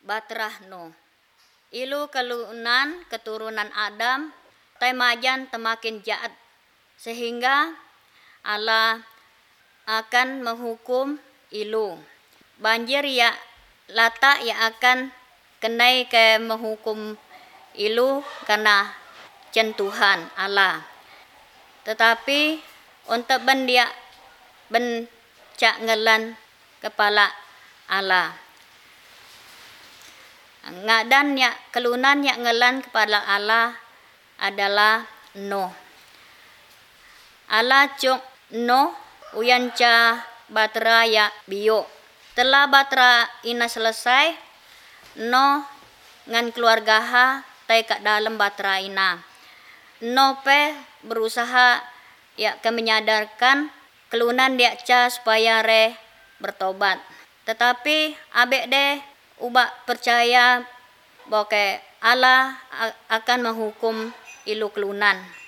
batrah no. Ilu kelunan keturunan Adam temajan temakin jahat sehingga Allah akan menghukum ilu. Banjir ya lata ya akan kenai ke menghukum ilu karena Tuhan Allah. Tetapi untuk bendia cak ngelan kepala Allah. Ngadan ya kelunan ya ngelan kepala Allah adalah Nuh. Allah cuk Nuh uyan ca batra ya bio. Telah batra ina selesai, Nuh ngan keluarga ha tai kat dalam batra ina. Nuh pe berusaha ya ke menyadarkan kelunan dia ca supaya re bertobat. Tetapi abek deh ubak percaya bahwa Allah akan menghukum ilu kelunan.